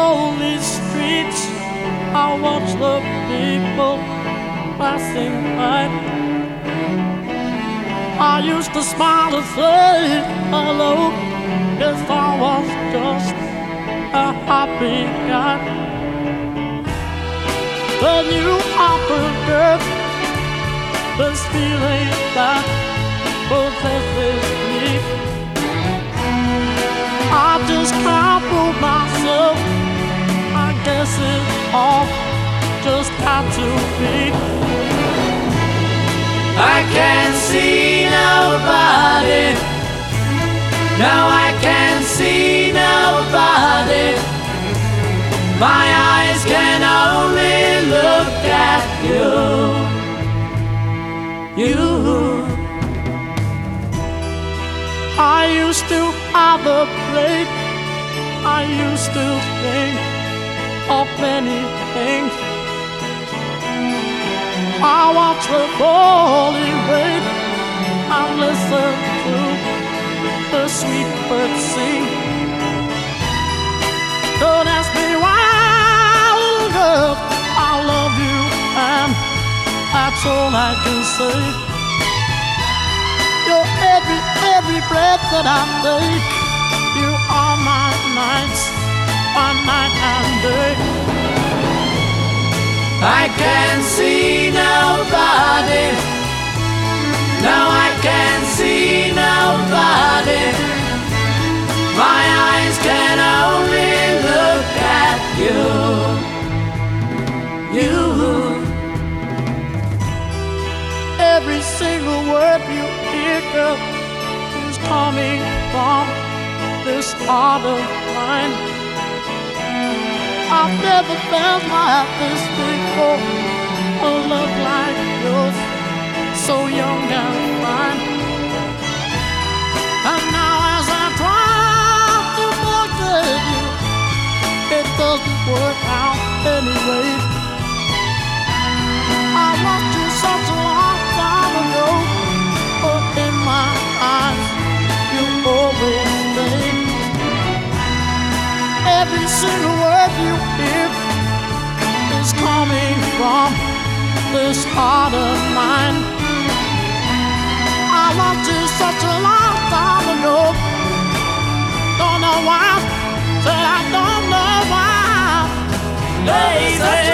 lonely streets, I watch the people passing by. I used to smile and say hello, guess I was just a happy guy. Then you offered this feeling that possesses me. I just can't fool myself. I guess it all just had to be. I can't see nobody. No, I can't see nobody. My eyes can only look at you. You. I used to have a plate. I used to think of many things. I watch the falling rain and listen to the sweet birds sing. Don't ask me why, little girl, I love you, and that's all I can say. You're every breath that I take. You are my nights, my night and day. I can't see nobody. No, I can't see nobody. My eyes can only look at you. You. Every single word you hear, girl, is coming from this heart of mine. I've never felt like this before. A love like yours, so young and fine. And now as I try to forget you, it doesn't work out anyway. I loved you such a long time ago, but in my eyes you always stay. Every single word you hear is coming from this heart of mine. I loved you such a long time ago. Don't know why, said I don't know why. Baby.